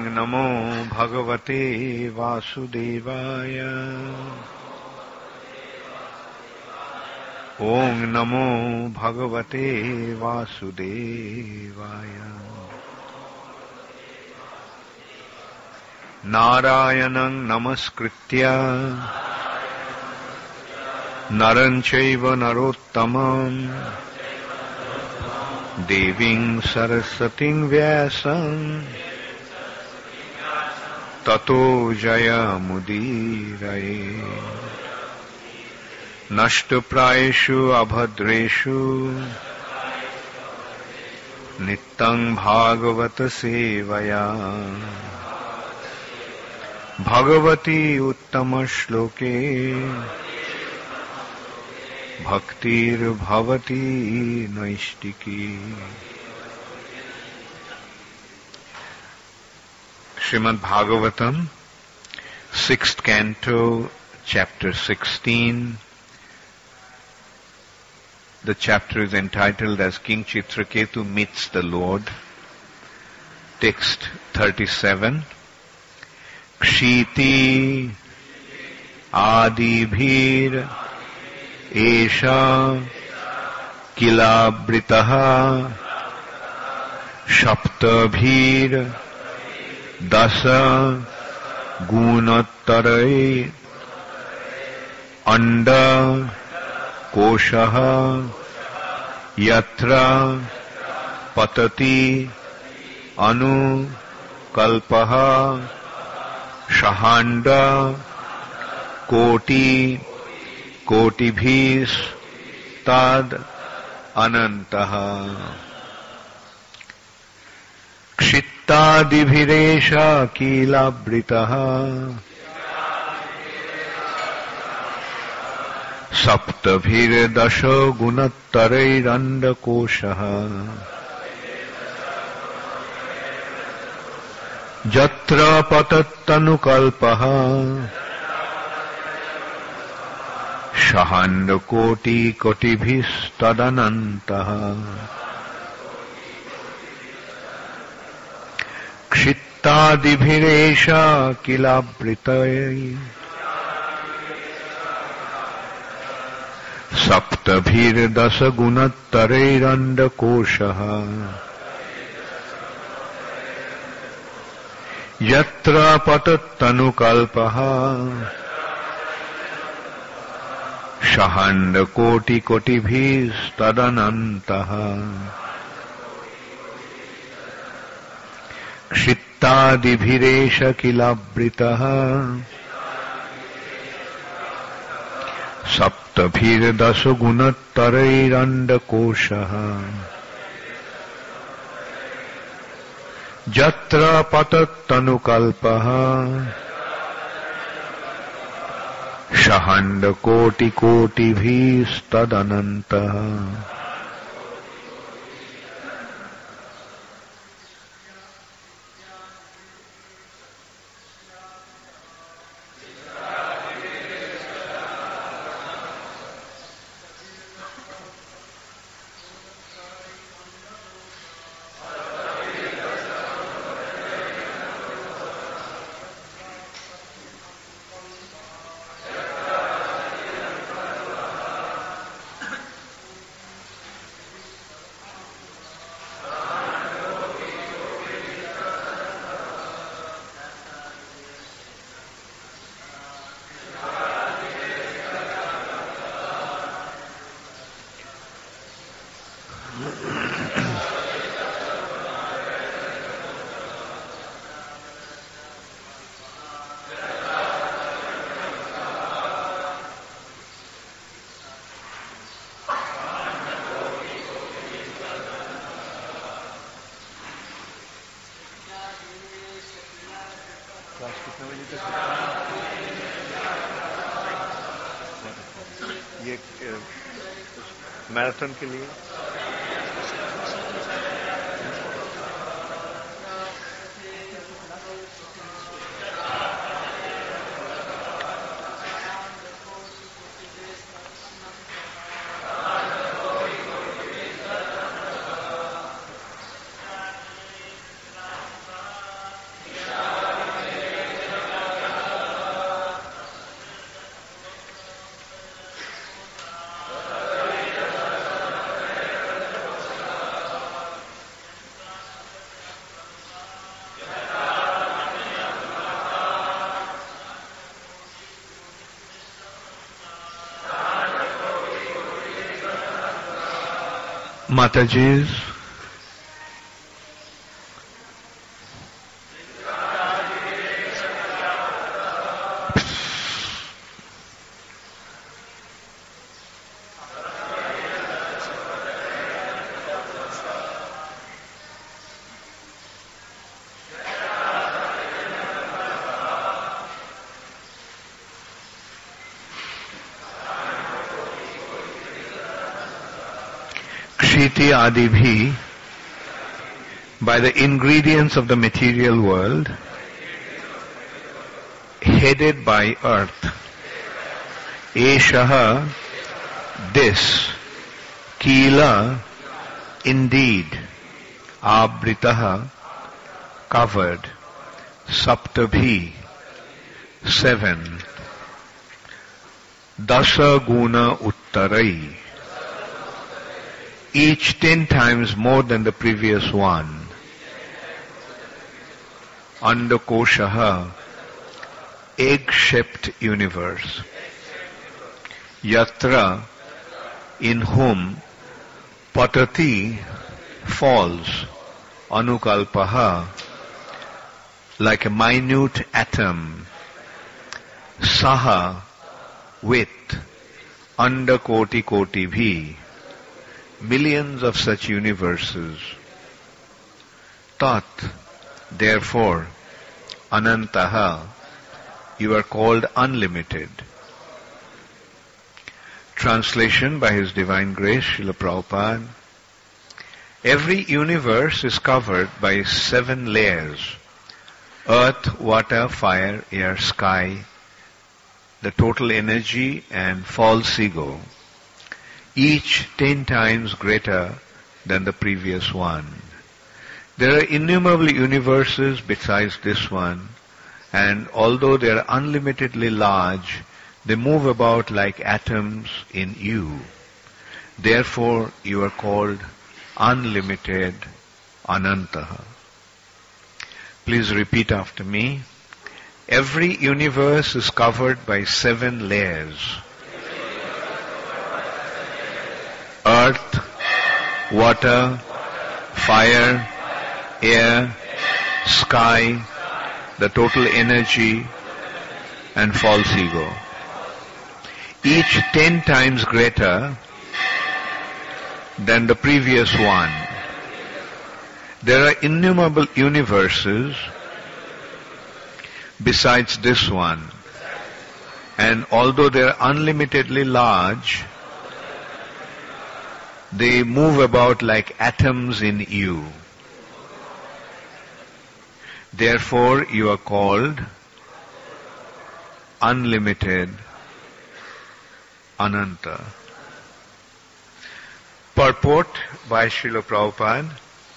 नमो भगवते वासुदेवाय। ओम नमो भगवते वासुदेवाय। नारायणं नमस्कृत्य नरं चैव नरोत्तमं देवीं सरस्वतीं व्यासं ततो जयमुदीरये। नष्टप्रायेषु अभद्रेषु नित्यं भागवत सेवया भगवती उत्तम श्लोके भक्तिर्भवती नैष्टिकी। Srimad Bhagavatam, 6th canto, chapter 16. The chapter is entitled as King Chitraketu meets the Lord. Text 37. Kshiti adibhir esha kilabhritaha shaptabhir dasa gunattarai anda koshaha yatra patati anu kalpaha shahanda koti kotibhis tad anantaha। क्षित्तादिभिरेषा कीलावृतः सप्तभिर्दश गुणत्तरैरण्डकोशः यत्र पतत्तनुकल्पः शहाण्डकोटिकोटिभिस्तदनन्तः। क्षित्तादिभिरेषा किलावृतै सप्तभिर्दश गुणत्तरैरण्डकोशः यत्र पतत्तनुकल्पः शहाण्डकोटिकोटिभिस्तदनन्तः। क्षित्तादिभिरेष किलावृतः सप्तभिर्दश गुणत्तरैरण्डकोशः यत्र पतत्तनुकल्पः शहाण्डकोटिकोटिभिस्तदनन्तः। ये marathon के लिए Matajis, Kshiti Adibhi, by the ingredients of the material world, headed by earth. Eshaha, this, Kila, indeed, Abritaha, covered, Saptabhi, 7, Dasa Guna Uttarai, each 10 times more than the previous one. Andakoshaha, egg-shaped universe. Yatra, in whom, Patati, falls, Anukalpaha, like a minute atom. Saha, with, Andakoti Koti Bhi, millions of such universes. Tat, therefore, Anantaha, you are called unlimited. Translation by His Divine Grace, Srila Prabhupada. Every universe is covered by 7 layers: earth, water, fire, air, sky, the total energy and false ego, each 10 times greater than the previous one. There are innumerable universes besides this one, and although they are unlimitedly large, they move about like atoms in you. Therefore, you are called unlimited, Anantaha. Please repeat after me. Every universe is covered by 7 layers. Earth, water, fire, air, sky, the total energy, and false ego. Each 10 times greater than the previous one. There are innumerable universes besides this one, and although they are unlimitedly large, they move about like atoms in you. Therefore, you are called unlimited, Ananta. Purport by Srila Prabhupada.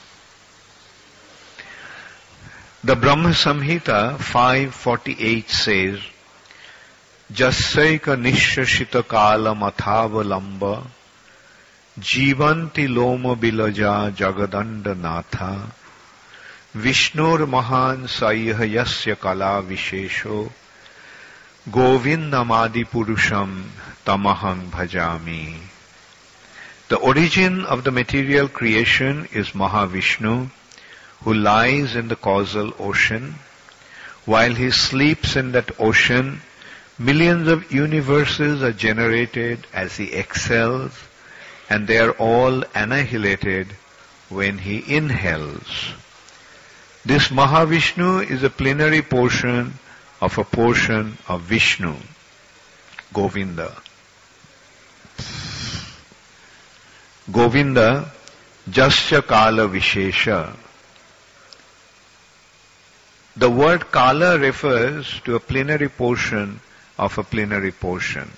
The Brahma Samhita 5:48 says, Jasyaika nishashita kalam athavalamba Jivanti loma bilaja jagadanda natha Vishnur mahan sayah yasya kala vishesho Govindamadi purusham tamahang bhajami. The origin of the material creation is Mahavishnu, who lies in the causal ocean. While he sleeps in that ocean, millions of universes are generated as he exhales, and they are all annihilated when he inhales. This Mahavishnu is a plenary portion of Vishnu, Govinda. Govinda, Jasya Kala Vishesha. The word Kala refers to a plenary portion of a plenary portion.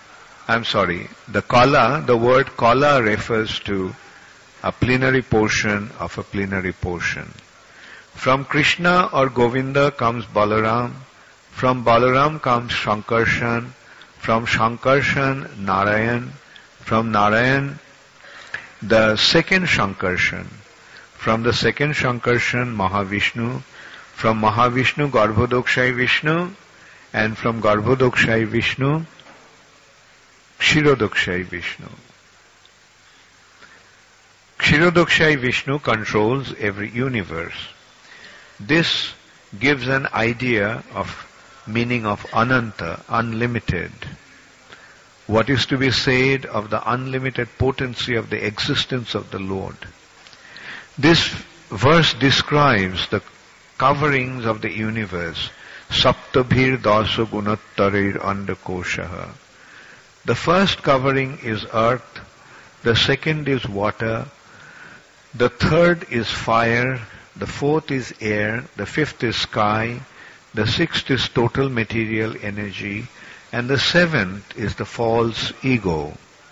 The word Kala refers to a plenary portion of a plenary portion. From Krishna or Govinda comes Balaram. From Balaram comes Shankarshan. From Shankarshan, Narayan. From Narayan, the second Shankarshan. From the second Shankarshan, Mahavishnu. From Mahavishnu, Garbhodakshayi Vishnu. And from Garbhodakshayi Vishnu, Kshirodakshayi Vishnu. Kshirodakshai Vishnu controls every universe. This gives an idea of meaning of Ananta, unlimited. What is to be said of the unlimited potency of the existence of the Lord? This verse describes the coverings of the universe. Saptabhir dasa gunattarir andakoshaha. The first covering is earth, the second is water, the third is fire, the fourth is air, the fifth is sky, the sixth is total material energy, and the seventh is the false ego.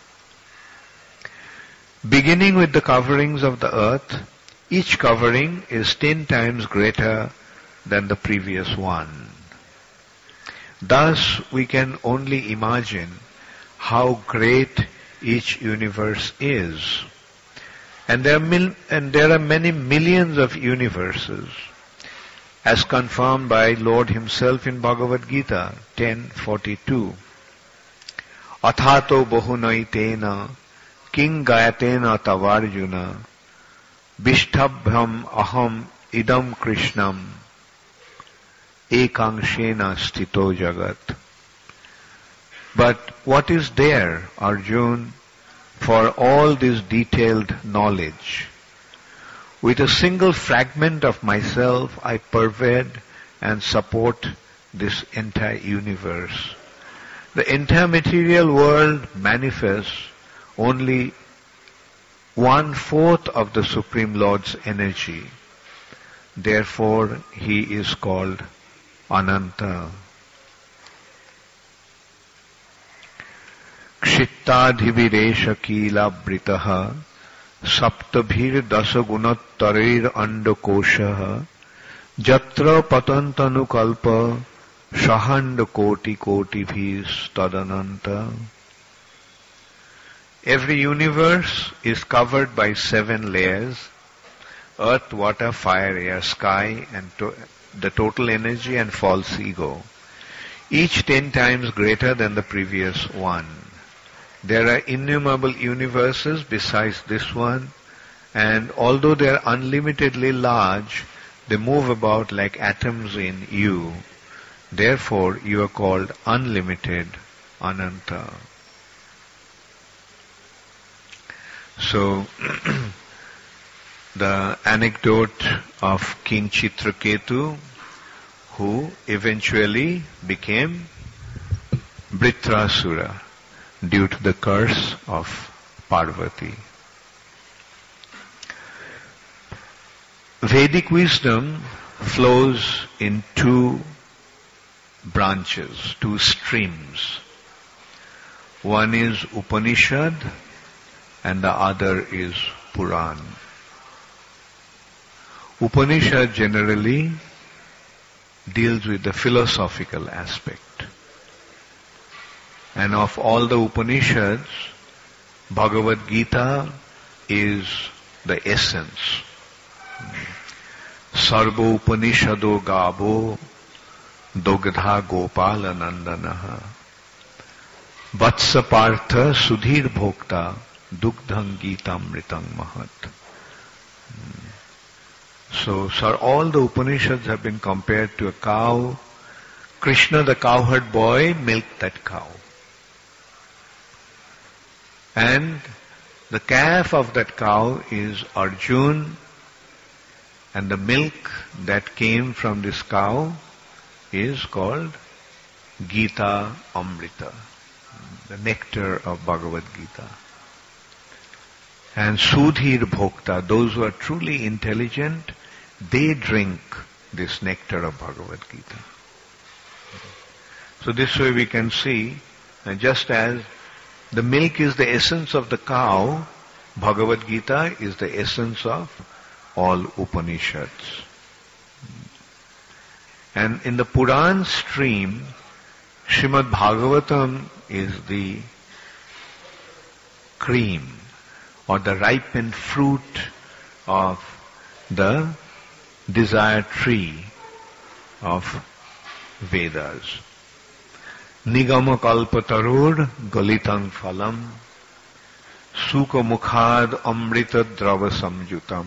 Beginning with the coverings of the earth, each covering is 10 times greater than the previous one. Thus, we can only imagine how great each universe is. And there are many millions of universes, as confirmed by Lord himself in Bhagavad Gita 10:42. Athato bahunaitena king gayatena tavarjuna Vishtabhyam aham idam krishnam ekangshena sthito jagat. But what is there, Arjun, for all this detailed knowledge? With a single fragment of myself, I pervade and support this entire universe. The entire material world manifests only 1/4 of the Supreme Lord's energy. Therefore, he is called Ananta. Kshittadhiviresha kila britaha saptabhir dasagunattarir andakoshaha jatra patantanukalpa shahanda koti bhis tadananta. Every universe is covered by 7 layers: earth, water, fire, air, sky, and the total energy and false ego, each 10 times greater than the previous one. There are innumerable universes besides this one, and although they are unlimitedly large, they move about like atoms in you. Therefore, you are called unlimited, Ananta. So, the anecdote of King Chitraketu, who eventually became Vritrasura due to the curse of Parvati. Vedic wisdom flows in 2 branches, 2 streams. One is Upanishad and the other is Puran. Upanishad generally deals with the philosophical aspect. And of all the Upanishads, Bhagavad Gita is the essence. Sarvo Upanishado Gabo Dogdha Gopala Nandanaha Vatsa Partha Sudhir Bhokta Dugdham Gitamritam Mahat. So, sir, all the Upanishads have been compared to a cow. Krishna, the cowherd boy, milked that cow. And the calf of that cow is Arjun, and the milk that came from this cow is called Gita Amrita, the nectar of Bhagavad Gita. And Sudhir Bhokta, those who are truly intelligent, they drink this nectar of Bhagavad Gita. So this way we can see, just as the milk is the essence of the cow, Bhagavad Gita is the essence of all Upanishads. And in the Puran stream, Srimad Bhagavatam is the cream or the ripened fruit of the desired tree of Vedas. Nigama kalpatarur galitang phalam Sukha mukhad amrita drava samjutam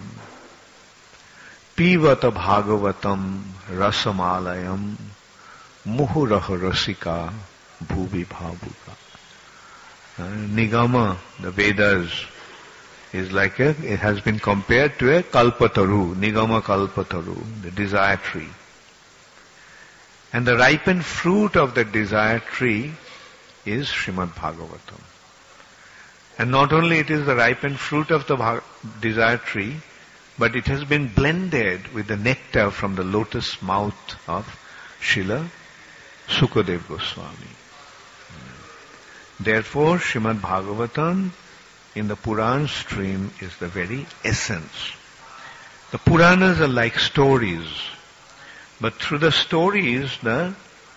Pivata bhagavatam rasamalayam muhuraha rasika bhuvi bhavuka. Nigama, the Vedas, is like it has been compared to a kalpataru, Nigama kalpataru, the desire tree. And the ripened fruit of the desire tree is Srimad Bhagavatam. And not only it is the ripened fruit of the desire tree, but it has been blended with the nectar from the lotus mouth of Srila Sukadeva Goswami. Therefore, Srimad Bhagavatam in the Puran stream is the very essence. The Puranas are like stories, but through the stories, the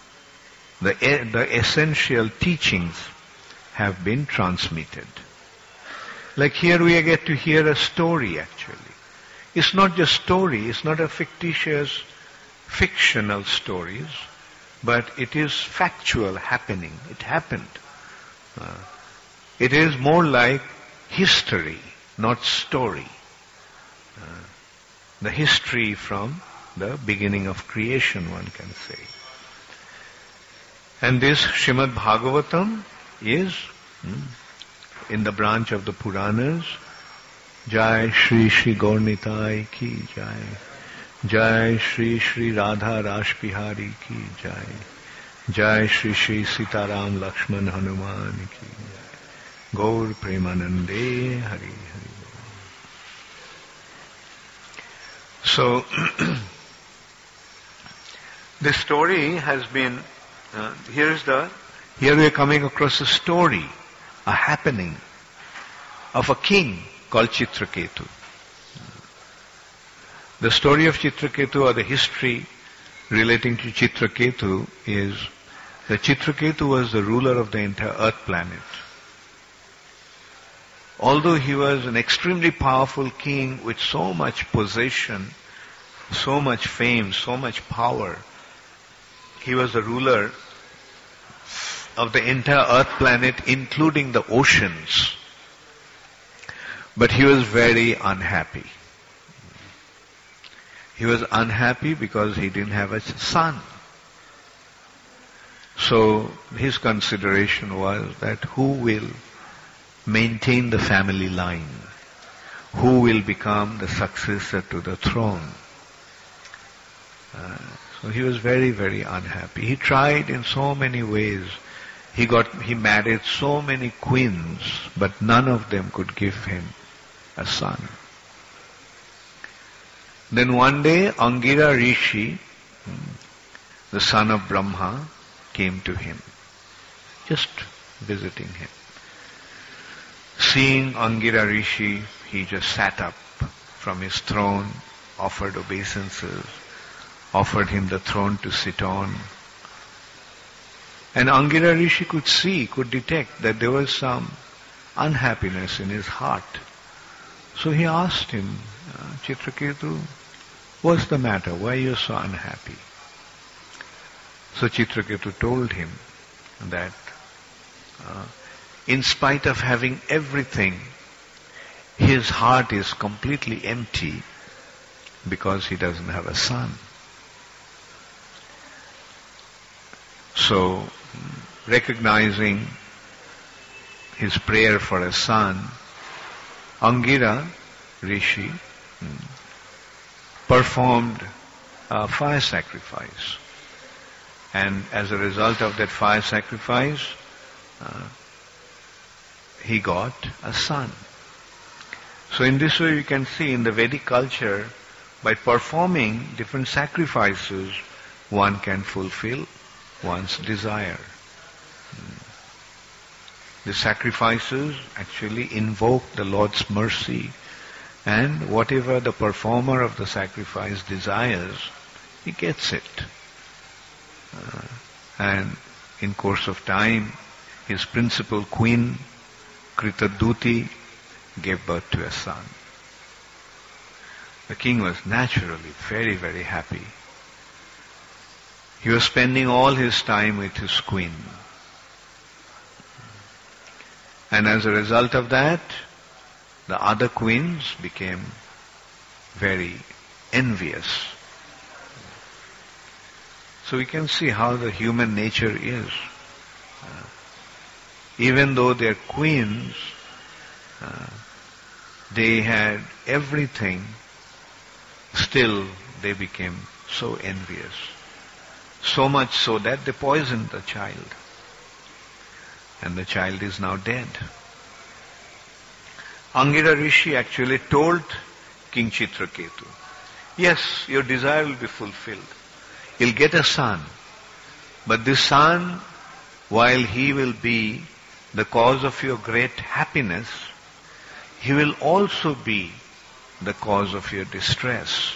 essential teachings have been transmitted. Like here we get to hear a story actually. It's not just story, it's not a fictitious, fictional stories, but it is factual happening. It happened. It is more like history, not story. The history from the beginning of creation, one can say. And this Srimad Bhagavatam is in the branch of the Puranas. Jai Shri Shri Gaurnitai ki Jai. Jai Shri Shri Radha Rashbihari ki Jai. Jai Shri Shri Sitaram Lakshman Hanuman ki Jai. Gaur Premanande Hari Hari. So, this story has been, here we are coming across a story, a happening of a king called Chitraketu. The story of Chitraketu, or the history relating to Chitraketu, is that Chitraketu was the ruler of the entire earth planet. Although he was an extremely powerful king with so much possession, so much fame, so much power, he was the ruler of the entire earth planet, including the oceans. But he was very unhappy. He was unhappy because he didn't have a son. So his consideration was that who will maintain the family line? Who will become the successor to the throne? So he was very, very unhappy. He tried in so many ways. He married so many queens, but none of them could give him a son. Then one day, Angira Rishi, the son of Brahma, came to him, just visiting him. Seeing Angira Rishi, he just sat up from his throne, offered obeisances, offered him the throne to sit on. And Angira Rishi could detect that there was some unhappiness in his heart. So he asked him, Chitraketu, what's the matter? Why are you so unhappy? So Chitraketu told him that in spite of having everything, his heart is completely empty because he doesn't have a son. So, recognizing his prayer for a son, Angira Rishi performed a fire sacrifice. And as a result of that fire sacrifice, he got a son. So in this way you can see in the Vedic culture, by performing different sacrifices, one can fulfill one's desire. The sacrifices actually invoke the Lord's mercy, and whatever the performer of the sacrifice desires, he gets it. And in course of time, his principal queen, Kritaduti, gave birth to a son. The king was naturally very, very happy. He was spending all his time with his queen. And as a result of that, the other queens became very envious. So we can see how the human nature is. Even though they're queens, they had everything, still they became so envious. So much so that they poisoned the child. And the child is now dead. Angira Rishi actually told King Chitraketu, yes, your desire will be fulfilled. You'll get a son. But this son, while he will be the cause of your great happiness, he will also be the cause of your distress.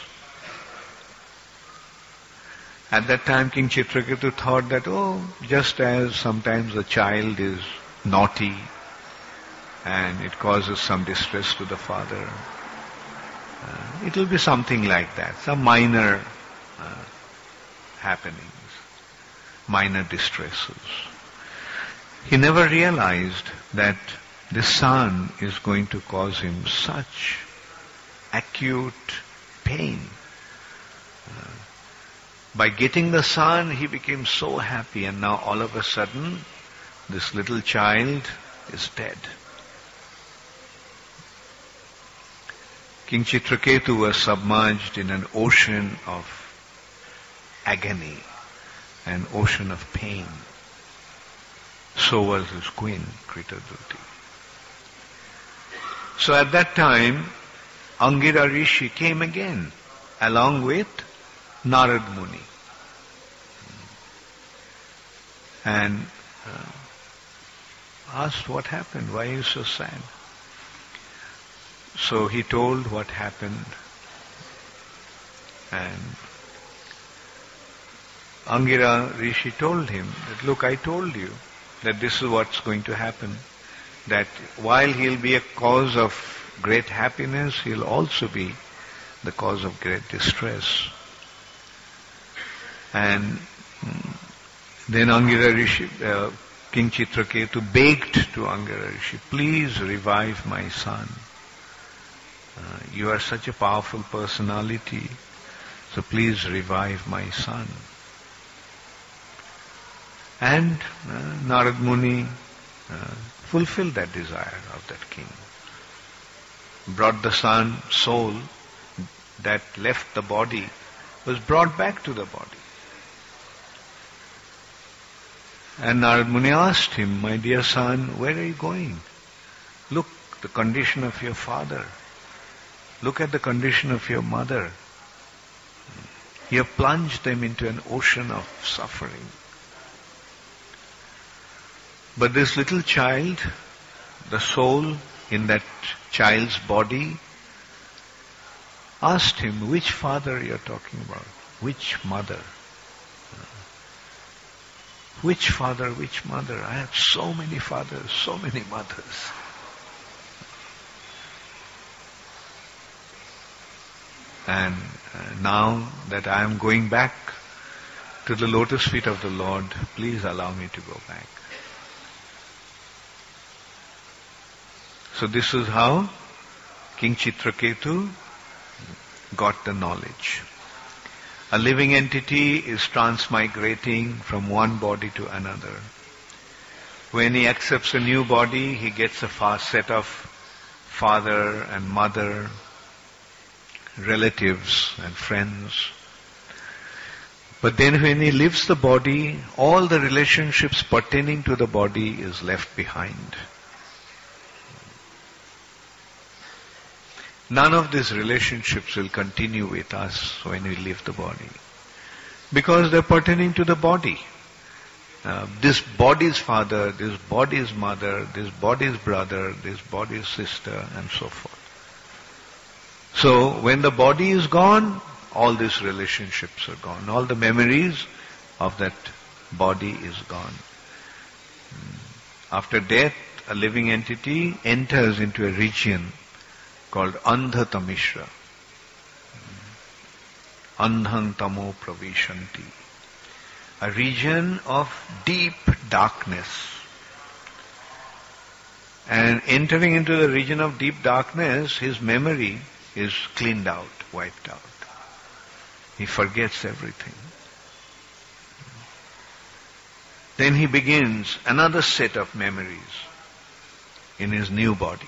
At that time, King Chitraketu thought that, just as sometimes a child is naughty and it causes some distress to the father, it will be something like that, some minor happenings, minor distresses. He never realized that the son is going to cause him such acute pain. By getting the son, he became so happy, and now all of a sudden, this little child is dead. King Chitraketu was submerged in an ocean of agony, an ocean of pain. So was his queen, Kritaduti. So at that time, Angira Rishi came again, along with Narad Muni. And asked what happened, why are you so sad? So he told what happened, and Angira Rishi told him that, look, I told you that this is what's going to happen, that while he'll be a cause of great happiness, he'll also be the cause of great distress. And then Angira Rishi, King Chitraketu begged to Angira Rishi, please revive my son. You are such a powerful personality, so please revive my son. And Narad Muni fulfilled that desire of that king. Brought the son, soul that left the body, was brought back to the body. And Narad Muni asked him, my dear son, where are you going? Look, the condition of your father. Look at the condition of your mother. You have plunged them into an ocean of suffering. But this little child, the soul in that child's body, asked him, which father you're talking about? Which mother? Which father, which mother? I have so many fathers, so many mothers. And now that I am going back to the lotus feet of the Lord, please allow me to go back. So this is how King Chitraketu got the knowledge. A living entity is transmigrating from one body to another. When he accepts a new body, he gets a set of father and mother, relatives and friends. But then when he leaves the body, all the relationships pertaining to the body is left behind. None of these relationships will continue with us when we leave the body, because they're pertaining to the body. This body's father, this body's mother, this body's brother, this body's sister, and so forth. So when the body is gone, all these relationships are gone. All the memories of that body is gone. After death, a living entity enters into a region called Andhatamishra. Andhang tamo pravishanti. A region of deep darkness. And entering into the region of deep darkness, his memory is cleaned out, wiped out. He forgets everything. Then he begins another set of memories in his new body.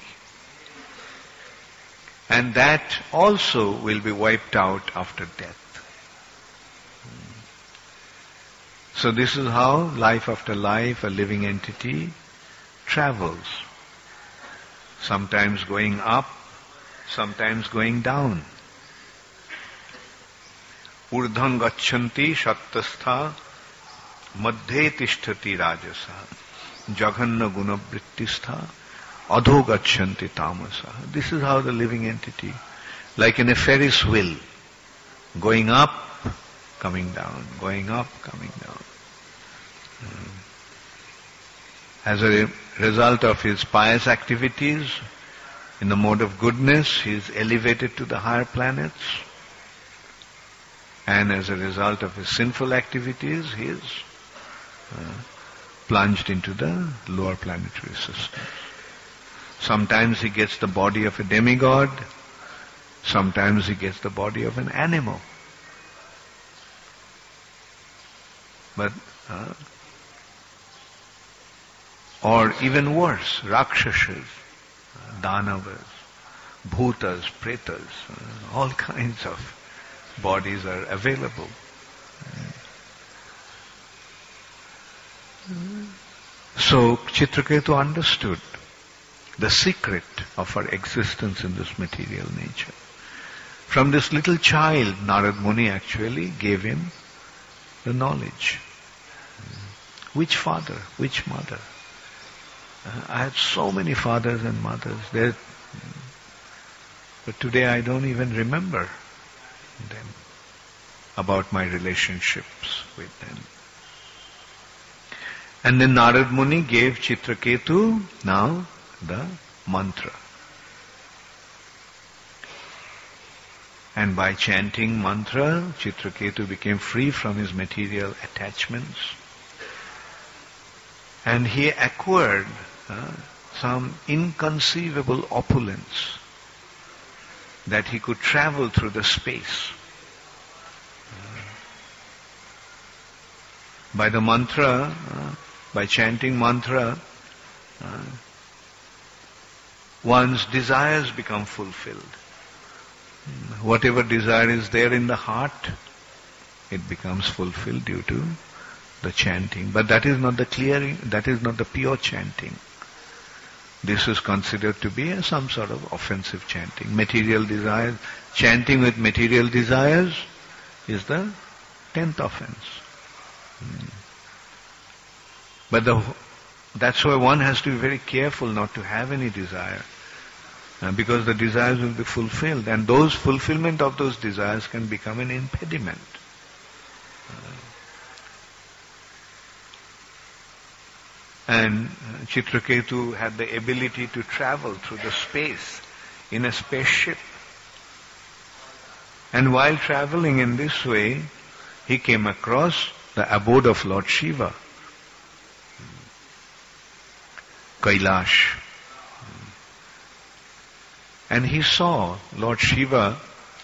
And that also will be wiped out after death. So this is how life after life, a living entity travels. Sometimes going up, sometimes going down. Urdham gachanti sattastha madhye tishtati rajasa jaghanna gunavrittistha adho gachanti tamasa. This is how the living entity, like in a Ferris wheel, going up, coming down, going up, coming down. As a result of his pious activities, in the mode of goodness, he is elevated to the higher planets. And as a result of his sinful activities, he is plunged into the lower planetary systems. Sometimes he gets the body of a demigod, sometimes he gets the body of an animal. But or even worse, Rakshasas, Danavas, Bhutas, Pretas, all kinds of bodies are available. So Chitraketu understood the secret of our existence in this material nature. From this little child, Narad Muni actually gave him the knowledge. Which father, which mother? I had so many fathers and mothers. But today I don't even remember them, about my relationships with them. And then Narad Muni gave Chitraketu now the mantra. And by chanting mantra, Chitraketu became free from his material attachments. And he acquired some inconceivable opulence, that he could travel through the space. By the mantra, by chanting mantra, one's desires become fulfilled. Whatever desire is there in the heart, it becomes fulfilled due to the chanting. But that is not the clearing, that is not the pure chanting. This is considered to be some sort of offensive chanting. Material desires, chanting with material desires is the 10th offense. But that's why one has to be very careful not to have any desire. Because the desires will be fulfilled, and those fulfillment of those desires can become an impediment. And Chitraketu had the ability to travel through the space in a spaceship. And while traveling in this way, he came across the abode of Lord Shiva, Kailash. And he saw Lord Shiva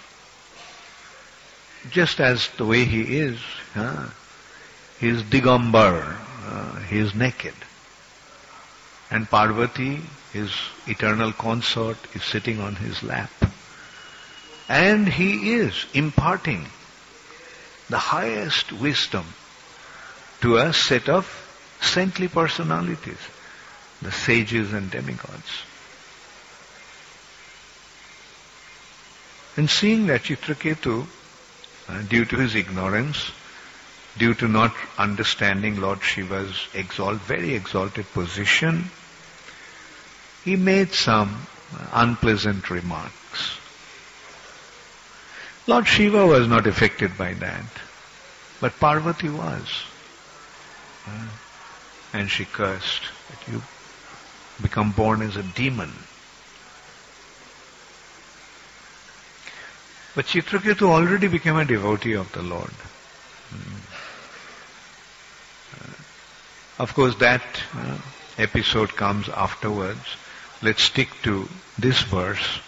just as the way he is. He is Digambar, he is naked. And Parvati, his eternal consort, is sitting on his lap. And he is imparting the highest wisdom to a set of saintly personalities, the sages and demigods. And seeing that Chitraketu, due to his ignorance, due to not understanding Lord Shiva's very exalted position, he made some unpleasant remarks. Lord Shiva was not affected by that, but Parvati was. And she cursed that you become born as a demon. But Chitraketu already became a devotee of the Lord. Of course, that episode comes afterwards. Let's stick to this verse.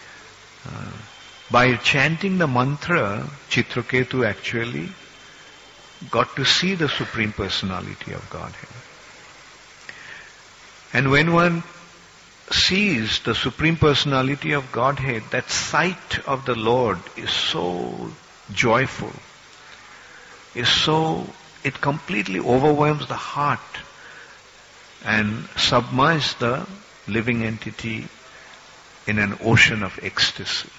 By chanting the mantra, Chitraketu actually got to see the Supreme Personality of Godhead. And when one sees the Supreme Personality of Godhead, that sight of the Lord is so joyful, it completely overwhelms the heart and submerges the living entity in an ocean of ecstasy.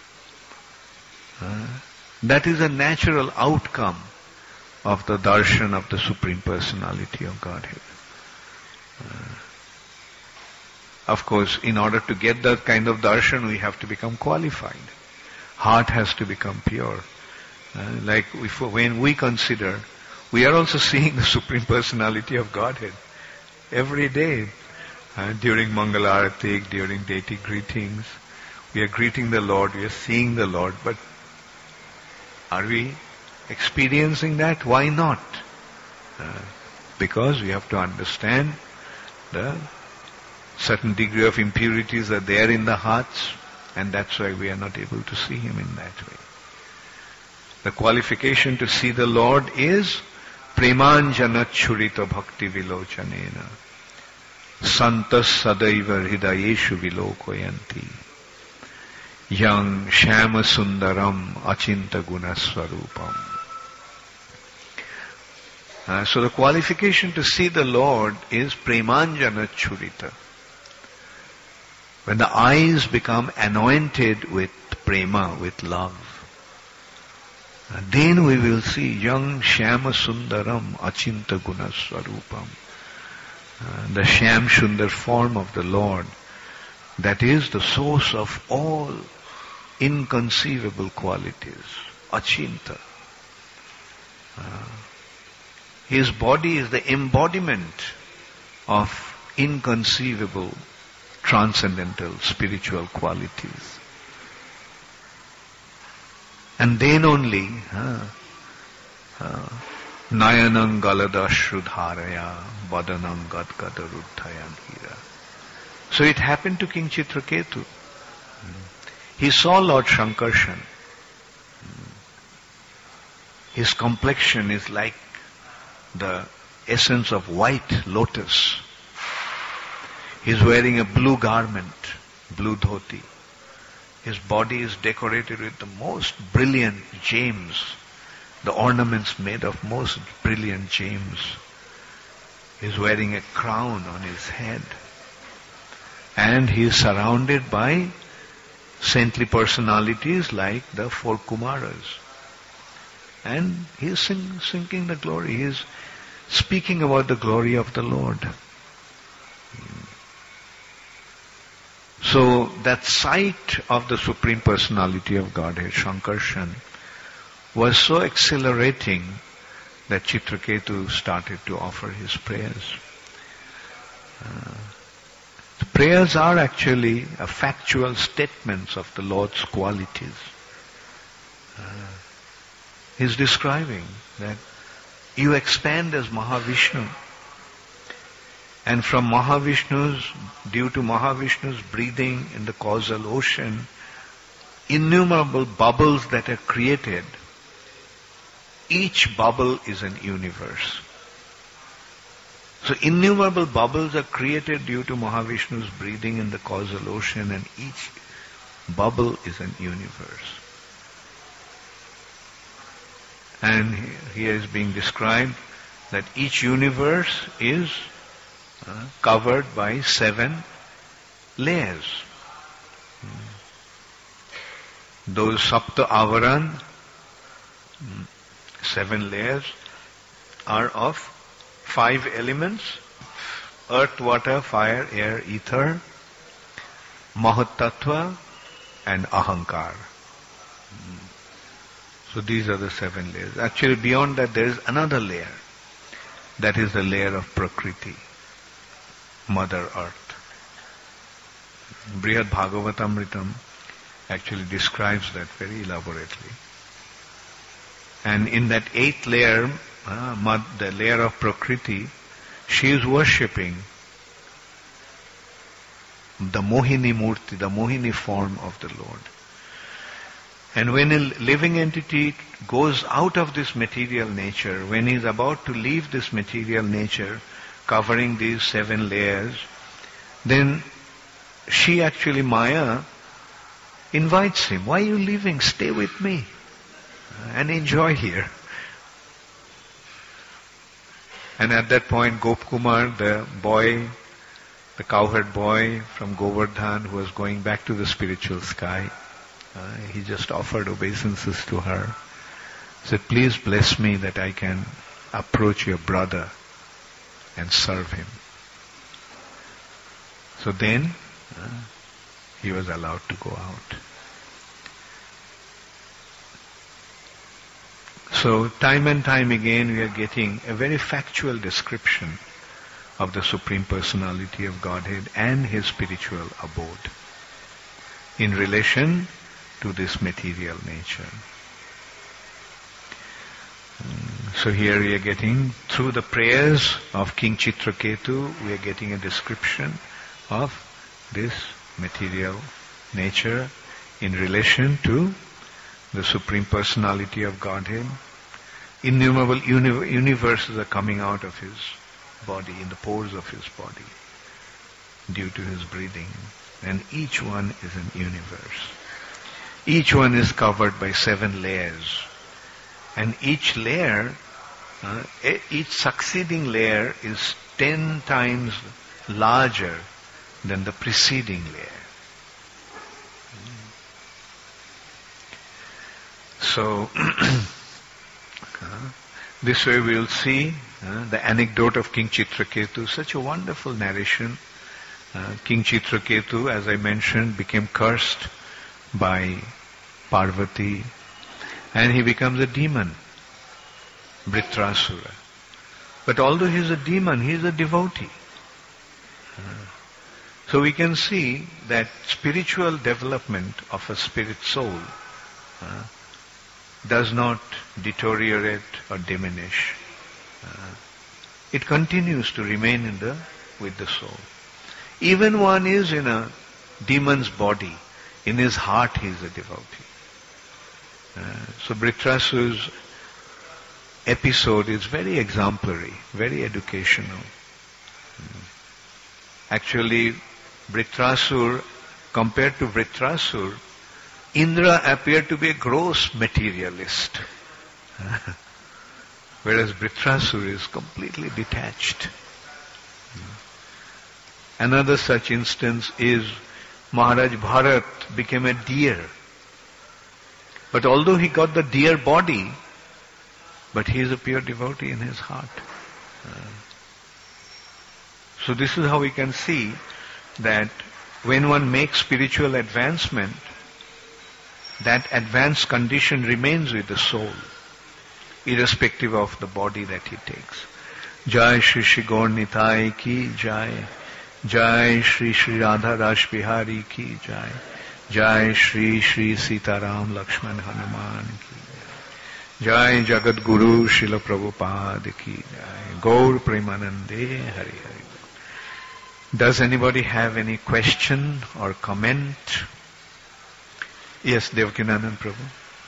That is a natural outcome of the darshan of the Supreme Personality of Godhead. Of course, in order to get that kind of darshan, we have to become qualified. Heart has to become pure. When we consider, we are also seeing the Supreme Personality of Godhead every day. During Mangala Arati, during deity greetings, we are greeting the Lord, we are seeing the Lord, but are we experiencing that? Why not? Because we have to understand the certain degree of impurities are there in the hearts, and that's why we are not able to see Him in that way. The qualification to see the Lord is premanjana churita bhakti vilochanena santas sadaiva hridayeshu vilokoyanti yang shama sundaram achinta gunaswarupam. So the qualification to see the Lord is premanjana churita. When the eyes become anointed with prema, with love, then we will see Yang Shama Sundaram Achinta Gunaswarupam. The Sham Sundar form of the Lord, that is the source of all inconceivable qualities. Achinta. His body is the embodiment of inconceivable, transcendental, spiritual qualities. And then only, Nayanam galadashrudharaya vadanam gadgadarudhayan hira. So it happened to King Chitraketu. He saw Lord Shankarshan. His complexion is like the essence of white lotus. He's wearing a blue garment, blue dhoti. His body is decorated with the most brilliant gems, the ornaments made of most brilliant gems. He's wearing a crown on his head. And he is surrounded by saintly personalities like the four Kumaras. And he is singing the glory. He is speaking about the glory of the Lord. So that sight of the Supreme Personality of Godhead, Shankarshan, was so exhilarating that Chitraketu started to offer his prayers. The prayers are actually factual statements of the Lord's qualities. He's describing that you expand as Mahavishnu, and from due to Mahavishnu's breathing in the causal ocean, innumerable bubbles that are created. Each bubble is an universe. So innumerable bubbles are created due to Mahavishnu's breathing in the causal ocean, and each bubble is an universe. And here is being described that each universe is covered by 7 layers. Those Sapta Avaran, 7 layers, are of 5 elements: earth, water, fire, air, ether, Mahatattva, and Ahankar. So these are the 7 layers. Actually, beyond that there is another layer. That is the layer of Prakriti, Mother Earth. Brihad Bhagavatamritam actually describes that very elaborately. And in that 8th layer, the layer of Prakriti, she is worshipping the Mohini Murti, the Mohini form of the Lord. And when a living entity goes out of this material nature, when he is about to leave this material nature, covering these 7 layers, then she actually, Maya, invites him. Why are you leaving? Stay with me and enjoy here. And at that point, Gopkumar, the boy, the cowherd boy from Govardhan who was going back to the spiritual sky, he just offered obeisances to her. Said, please bless me that I can approach your brother and serve him. So then, he was allowed to go out. So time and time again we are getting a very factual description of the Supreme Personality of Godhead and His spiritual abode in relation to this material nature. So here we are getting, through the prayers of King Chitraketu, we are getting a description of this material nature in relation to the Supreme Personality of Godhead. Innumerable universes are coming out of His body, in the pores of His body, due to His breathing. And each one is an universe. Each one is covered by 7 layers. And each layer, each succeeding layer is 10 times larger than the preceding layer. So, this way we will see the anecdote of King Chitraketu, such a wonderful narration. King Chitraketu, as I mentioned, became cursed by Parvati, and he becomes a demon, Vritrasura. But although he is a demon, he is a devotee. So we can see that spiritual development of a spirit soul does not deteriorate or diminish. It continues to remain with the soul. Even one is in a demon's body, in his heart he is a devotee. So Vritrasura's episode is very exemplary, very educational. Actually, Vritrasura, compared to Vritrasura, Indra appeared to be a gross materialist. Whereas Vritrasura is completely detached. Another such instance is Maharaj Bharat became a deer. But although he got the deer body, but he is a pure devotee in his heart. So this is how we can see that when one makes spiritual advancement, that advanced condition remains with the soul, irrespective of the body that he takes. Jai Shri Shri Gaur Nitai ki Jai. Jai Shri Shri Radha Rash Bihari ki Jai. Jai Shri Shri Sitaram Lakshman Hanuman ki Jai. Jai Jagat Guru Srila Prabhupada ki Jai. Gaur Premanande Hari Hari. Does anybody have any question or comment? Yes, Devakinandan Prabhu.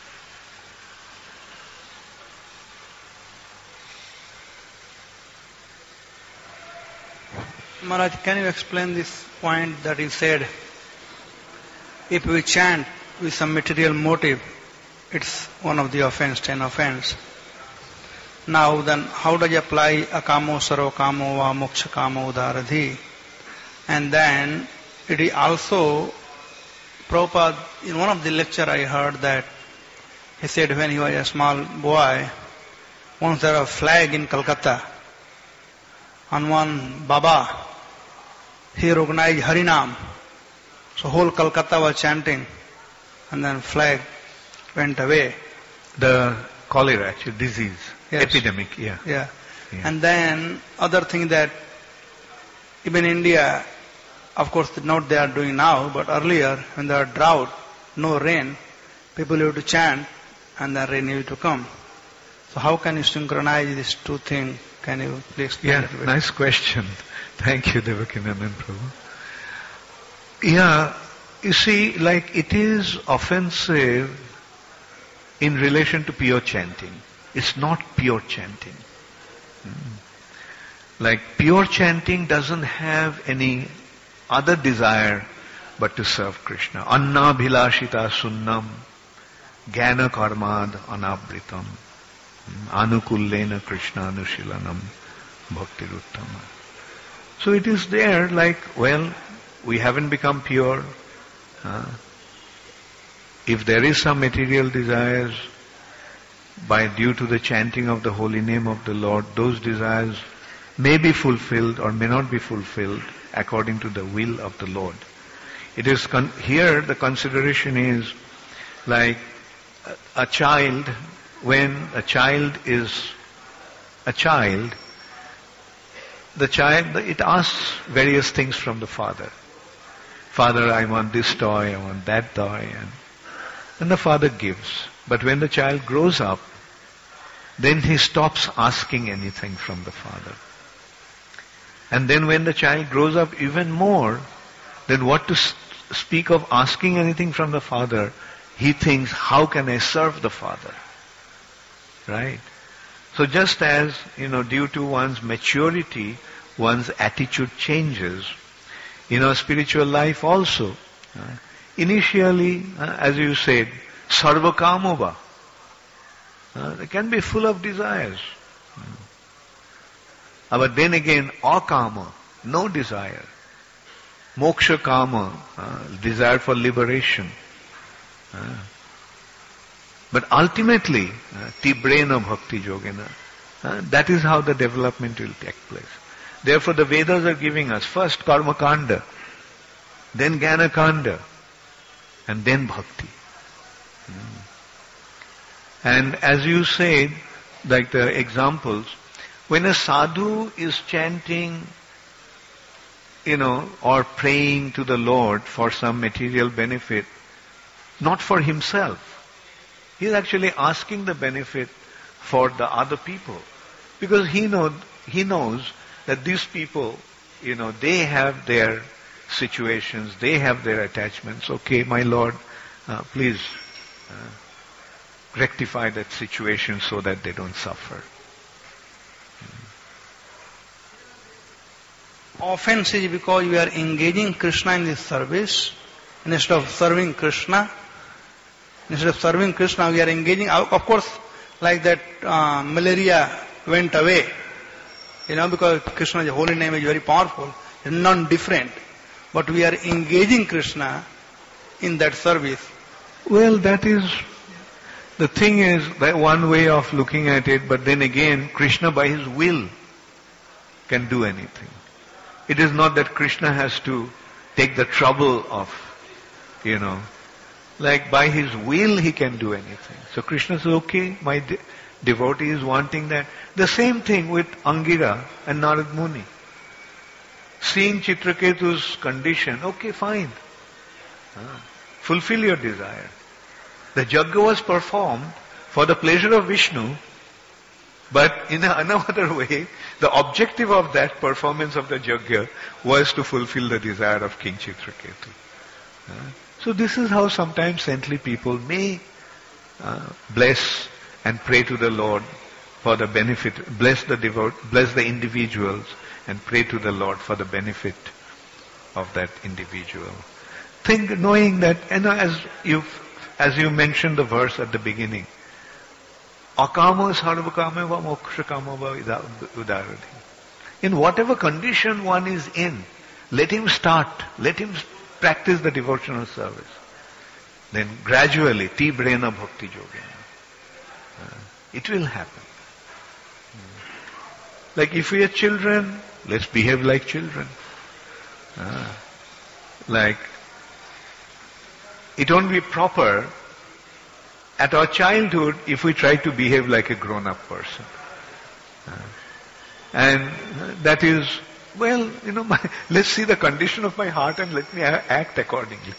Maharaj, can you explain this point that you said, if we chant with some material motive, it's one of the offense, 10 offense. Now then, how does it apply akamo sarva kamo va moksha kamo udaradhi? And then, it is also, Prabhupada, in one of the lecture I heard that, he said when he was a small boy, once there was a flag in Calcutta, and one Baba, he recognized Harinam. So whole Calcutta was chanting, and then flag went away. The cholera, actually, disease, Yes. epidemic, yeah. Yeah. And then other thing that even India, of course not they are doing now, but earlier when there are drought, no rain, people used to chant and then rain used to come. So how can you synchronize these two things? Can you please explain Yeah, it a bit? nice question. Thank you, Devakinandan Prabhu. Yeah, you see, like it is offensive in relation to pure chanting. It's not pure chanting. Like pure chanting doesn't have any other desire but to serve Krishna. Anna bhilashita sunnam jnana karmad anabritam anukullena Krishna anushilanam bhaktiruttama. So it is there like, well, we haven't become pure. If there is some material desires, due to the chanting of the holy name of the Lord, those desires may be fulfilled or may not be fulfilled according to the will of the Lord. It is here the consideration is like a child. When a child is a child, it asks various things from the father. Father, I want this toy, I want that toy, and the father gives. But when the child grows up, then he stops asking anything from the father. And then when the child grows up even more, then what to speak of asking anything from the father, he thinks, how can I serve the father? Right? So just as, due to one's maturity, one's attitude changes, spiritual life also. Initially, as you said, sarvakamoba. They can be full of desires. But then again, akama, no desire. Moksha kama, desire for liberation. But ultimately, tibrena bhakti yogena, that is how the development will take place. Therefore the Vedas are giving us first karma kanda, then jnana kanda, and then bhakti. And as you said, like the examples, when a sadhu is chanting, or praying to the Lord for some material benefit, not for himself, he is actually asking the benefit for the other people. Because he knows that these people, they have their situations, they have their attachments. Okay, my Lord, please rectify that situation so that they don't suffer. Offense is because we are engaging Krishna in this service. Instead of serving Krishna, we are engaging. Of course, like that malaria went away. Because Krishna's holy name is very powerful. It's non-different. But we are engaging Krishna in that service. Well, the thing is that one way of looking at it, but then again, Krishna by his will can do anything. It is not that Krishna has to take the trouble of, like by his will he can do anything. So Krishna says, okay, my devotee is wanting that. The same thing with Angira and Narad Muni. Seeing Chitraketu's condition, okay, fine. Fulfill your desire. The yajna was performed for the pleasure of Vishnu, but in another way, the objective of that performance of the yajna was to fulfill the desire of King Chitraketu. So this is how sometimes saintly people may bless and pray to the Lord for the benefit, bless the individuals and pray to the Lord for the benefit of that individual. Knowing that, as you mentioned the verse at the beginning, akama sarvakama va moksha kama va udarati. In whatever condition one is in, let him practice the devotional service. Then gradually, tibrena bhakti yogena, it will happen. Like if we are children, let's behave like children. Like, it won't be proper at our childhood if we try to behave like a grown-up person. And that is, let's see the condition of my heart and let me act accordingly.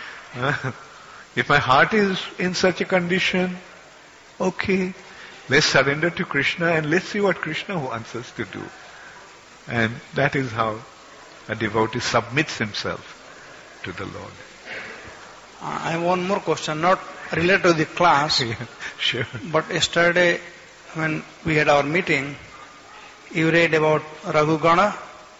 If my heart is in such a condition, okay, let's surrender to Krishna and let's see what Krishna wants us to do. And that is how a devotee submits himself to the Lord. I have one more question, not related to the class, Yeah, sure. but yesterday when we had our meeting, you read about Raghugana.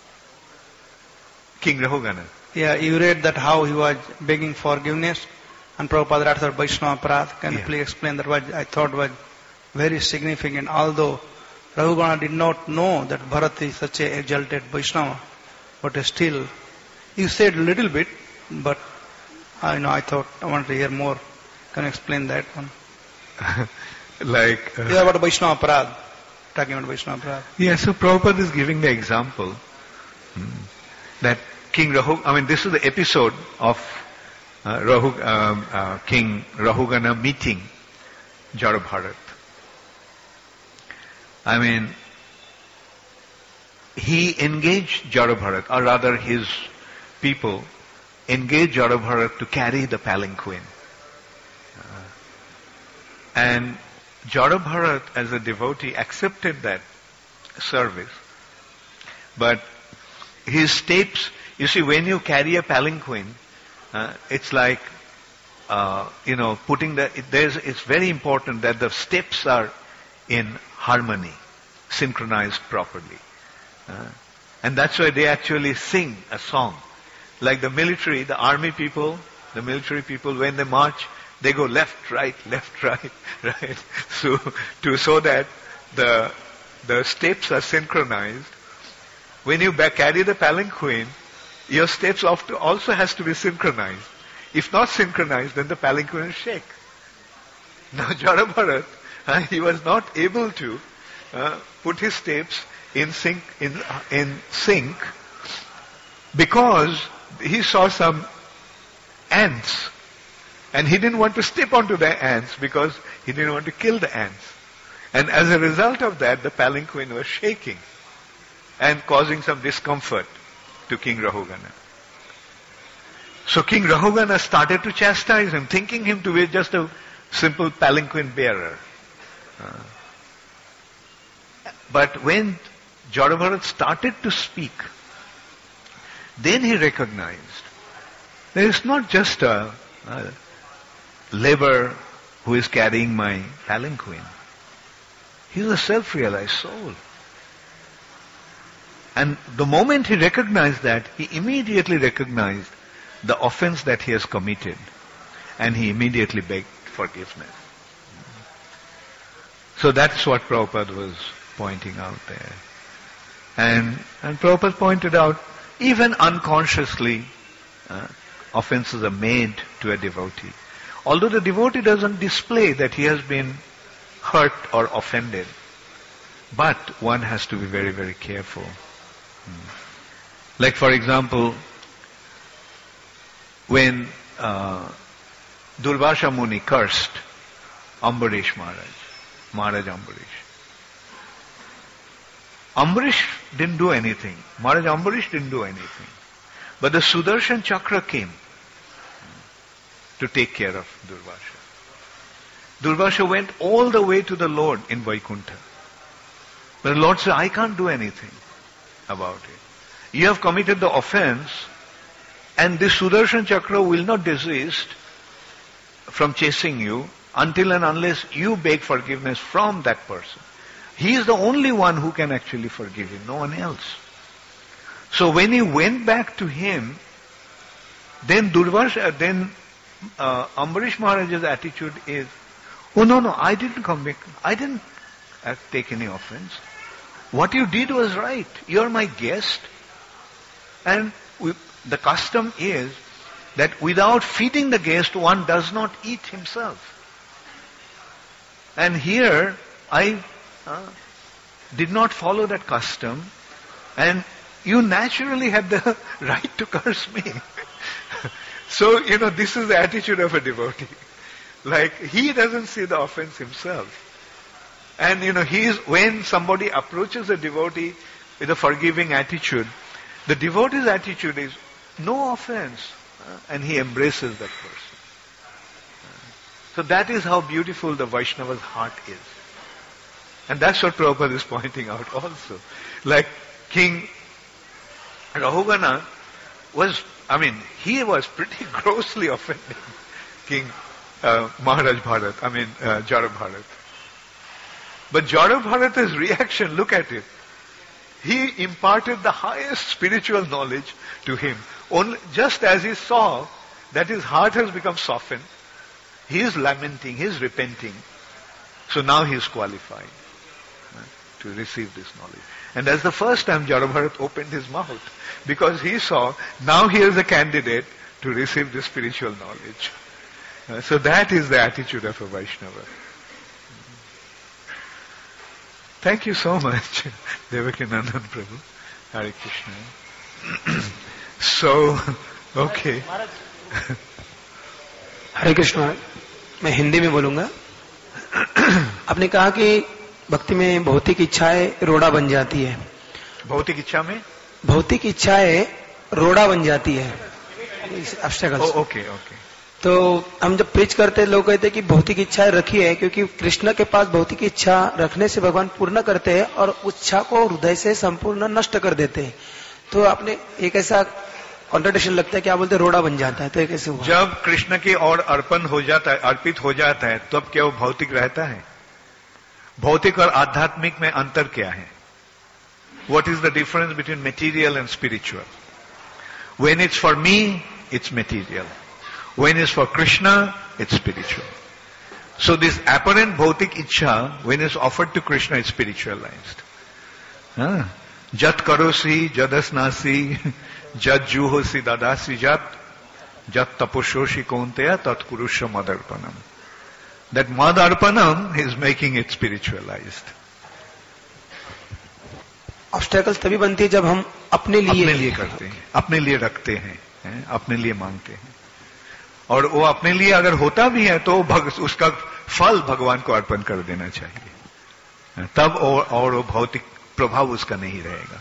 King Rahugana. Yeah, you read that how he was begging forgiveness and Prabhupada writes about Vaishnava Aparadh. Can you Yeah. please explain that? What I thought was very significant. Although Raghugana did not know that Bharat is such a exalted Vaishnava, but still, you said a little bit, but I thought I wanted to hear more. Can you explain that one? Like, Yeah, about Vaishnava Aparadh. Talking about Vaishnava Aparadh. yeah, so Prabhupada is giving the example that King this is the episode of King Rahugana meeting Jarabharat. I mean, he engaged Jarabharat, or rather his people engaged Jarabharat to carry the palanquin. And Jarabharat as a devotee accepted that service. But his steps, you see, when you carry a palanquin, it's like, putting it's very important that the steps are in harmony, synchronized properly. And that's why they actually sing a song. Like the military, the army people, the military people, when they march, they go left, right, right. So that the steps are synchronized. When you carry the palanquin, your steps also has to be synchronized. If not synchronized, then the palanquin will shake. Now Jarabharat, he was not able to put his steps in sync because he saw some ants. And he didn't want to step onto the ants because he didn't want to kill the ants. And as a result of that, the palanquin was shaking and causing some discomfort to King Rahugana. So King Rahugana started to chastise him, thinking him to be just a simple palanquin bearer. But when Jarabharat started to speak, then he recognized there is not just a labor who is carrying my palanquin. He is a self-realized soul. And the moment he recognized that, he immediately recognized the offense that he has committed. And he immediately begged forgiveness. So that's what Prabhupada was pointing out there. And Prabhupada pointed out, even unconsciously, offenses are made to a devotee. Although the devotee doesn't display that he has been hurt or offended, but one has to be very, very careful. Like for example, when Durvasha Muni cursed Ambarish Maharaj Ambarish. Ambarish didn't do anything. Maharaj Ambarish didn't do anything. But the Sudarshan Chakra came to take care of Durvasha. Durvasha went all the way to the Lord in Vaikuntha. But the Lord said, I can't do anything about it. You have committed the offense, and this Sudarshan Chakra will not desist from chasing you until and unless you beg forgiveness from that person. He is the only one who can actually forgive you, no one else. So when he went back to him, then Ambarish Maharaj's attitude is, oh no, I didn't come back. I didn't take any offense. What you did was right. You're my guest. And the custom is that without feeding the guest, one does not eat himself. And here, I did not follow that custom, and you naturally had the right to curse me. So, this is the attitude of a devotee. Like, he doesn't see the offense himself. And, when somebody approaches a devotee with a forgiving attitude, the devotee's attitude is, no offense. And he embraces that person. So that is how beautiful the Vaishnava's heart is. And that's what Prabhupada is pointing out also. Like King Rahugana was I mean, he was pretty grossly offending King Maharaj Bharat, Jara Bharat. But Jara Bharata's reaction, look at it. He imparted the highest spiritual knowledge to him. Only, just as he saw that his heart has become softened, he is lamenting, he is repenting. So now he is qualified to receive this knowledge. And that's the first time Jara Bharat opened his mouth, because he saw now he is a candidate to receive this spiritual knowledge. So that is the attitude of a Vaishnava. Thank you so much, Devakinandan Prabhu. Hare Krishna. So, okay. हरे कृष्ण. मैं हिंदी में बोलूंगा. आपने कहा कि भक्ति में भौतिक इच्छाएं रोड़ा बन जाती है. भौतिक इच्छा में? भौतिक इच्छाएं रोड़ा बन जाती है. ऑब्स्टेकल्स. ओके. तो हम जब प्रीच करते हैं, लोग कहते हैं कि भौतिक इच्छाएं रखी है, क्योंकि कृष्ण के पास भौतिक इच्छा रखने से भगवान पूर्ण करते हैं और इच्छा को हृदय से संपूर्ण नष्ट कर देते हैं. तो आपने एक ऐसा कॉन्ट्रडिक्शन लगता है कि आप बोलते रोड़ा बन जाता है, तो ये कैसे हुआ? जब कृष्ण की ओर अर्पित हो जाता है, तब क्या वो भौतिक रहता है? भौतिक और आध्यात्मिक में अंतर क्या है? What is the difference between material and spiritual? When it's for me, it's material. When it's for Krishna, it's spiritual. So this apparent bhautik ichha, when it's offered to Krishna, it's spiritualized. Jat karosi, jadasnasi, jat juhosi dadasi jat, jat taposhoshi konteya, tat kurusha madarpanam. That madarpanam is making it spiritualized. Obstacles तभी बनती है जब हम अपने लिए करते हैं, अपने लिए रखते हैं, अपने लिए मांगते हैं. और वो अपने लिए अगर होता भी है तो उसका फल भगवान को अर्पण कर देना चाहिए. तब और वो भौतिक प्रभाव उसका नहीं रहेगा.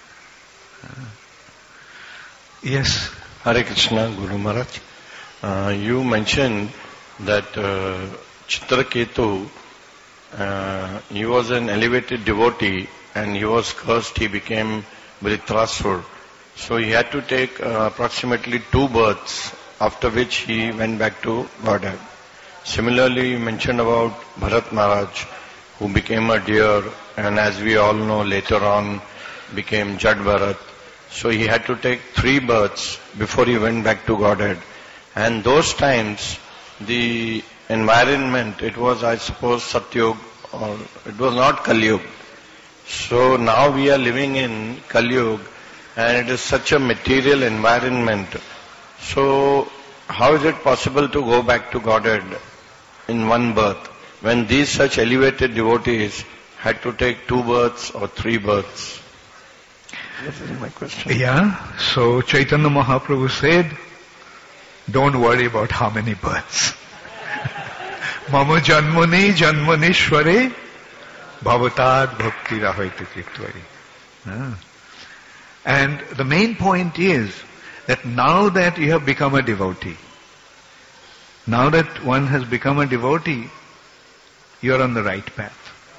Yes. Hare Krishna. Guru Maharaj, you mention that Chitraketu, he was an elevated devotee and he was cursed. He became Vritrasur. So he had to take approximately 2 births, after which he went back to Godhead. Similarly, you mentioned about Bharat Maharaj, who became a deer, and as we all know, later on became Jad Bharat. So he had to take 3 births before he went back to Godhead. And those times, the environment, it was, I suppose, Satyug, or it was not Kalyug. So now we are living in Kalyug, and it is such a material environment. So how is it possible to go back to Godhead in 1 birth, when these such elevated devotees had to take 2 births or 3 births? This is my question. Yeah, so Chaitanya Mahaprabhu said, don't worry about how many births. Mama janmani janmanishware bhavatad bhakti rahaita kitvari. And the main point is that now that you have become a devotee, now that one has become a devotee, you are on the right path.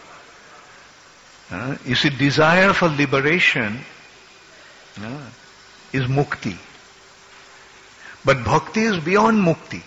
You see, desire for liberation is mukti. But bhakti is beyond mukti.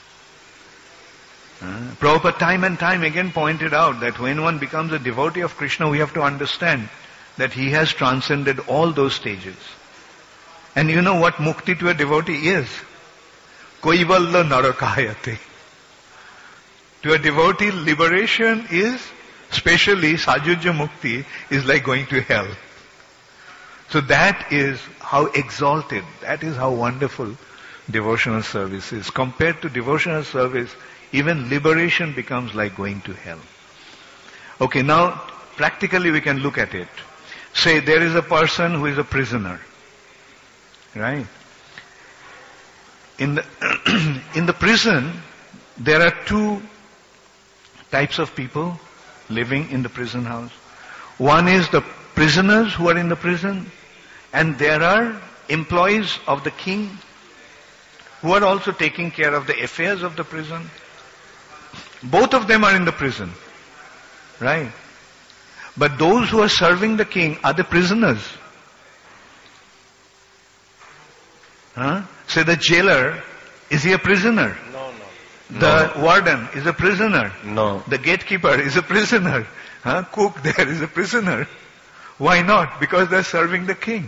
Prabhupada time and time again pointed out that when one becomes a devotee of Krishna, we have to understand that he has transcended all those stages. And you know what mukti to a devotee is? Koivalla narakayate. To a devotee, liberation is, especially sajujya mukti, is like going to hell. So that is how exalted, that is how wonderful devotional service is. Compared to devotional service, even liberation becomes like going to hell. Okay, now practically we can look at it. Say there is a person who is a prisoner. Right? In the prison, there are 2 types of people living in the prison house. One is the prisoners who are in the prison, and there are employees of the king who are also taking care of the affairs of the prison. Both of them are in the prison. Right? But those who are serving the king are the prisoners. Say the jailer, is he a prisoner? No. The warden is a prisoner. No. The gatekeeper is a prisoner. Cook there is a prisoner. Why not? Because they're serving the king.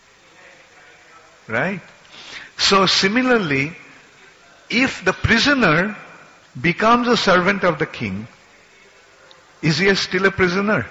Right? So similarly, if the prisoner becomes a servant of the king, is he still a prisoner?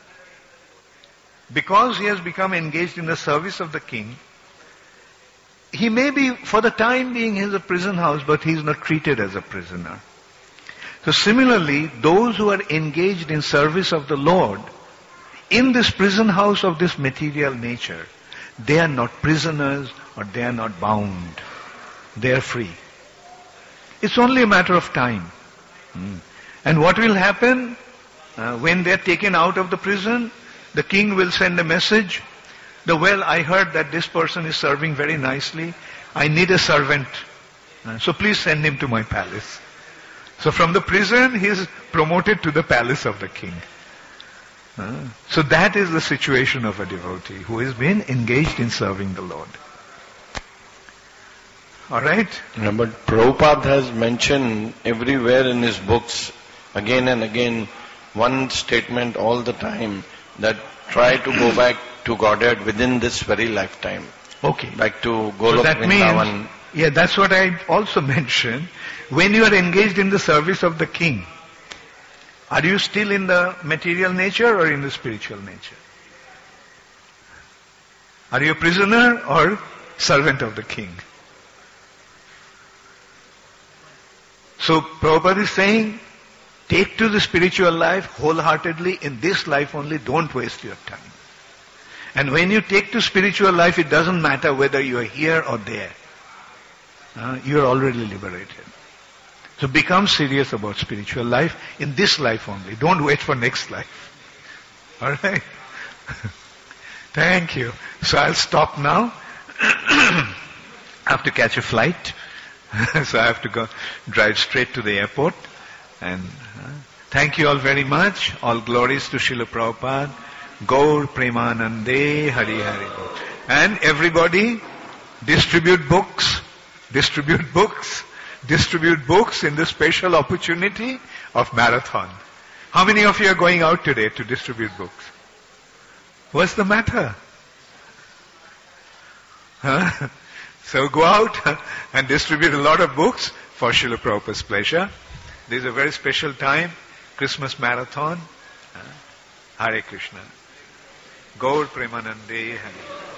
Because he has become engaged in the service of the king, he may be, for the time being, in a prison house, but he is not treated as a prisoner. So similarly, those who are engaged in service of the Lord, in this prison house of this material nature, they are not prisoners or they are not bound. They are free. It's only a matter of time. And what will happen when they are taken out of the prison? The king will send a message. Well, I heard that this person is serving very nicely. I need a servant. So please send him to my palace. So from the prison, he is promoted to the palace of the king. So that is the situation of a devotee who has been engaged in serving the Lord. Alright? Yeah, but Prabhupada has mentioned everywhere in his books, again and again, one statement all the time, that try to go back to Godhead within this very lifetime. Okay. Back to So Golok that Vrindavan. means, yeah, that's what I also mentioned. When you are engaged in the service of the king, are you still in the material nature or in the spiritual nature? Are you a prisoner or servant of the king? So Prabhupada is saying, take to the spiritual life wholeheartedly in this life only, don't waste your time. And when you take to spiritual life, it doesn't matter whether you are here or there. You are already liberated. So become serious about spiritual life in this life only. Don't wait for next life. Alright? Thank you. So I'll stop now. I have to catch a flight. So I have to go drive straight to the airport. And thank you all very much. All glories to Srila Prabhupada. Gaur Premanande Hari Hari. And everybody distribute books in this special opportunity of marathon. How many of you are going out today to distribute books? What's the matter? So go out and distribute a lot of books for Srila Prabhupada's pleasure. This is a very special time, Christmas marathon. Hare Krishna. Gaur Premanande Hari.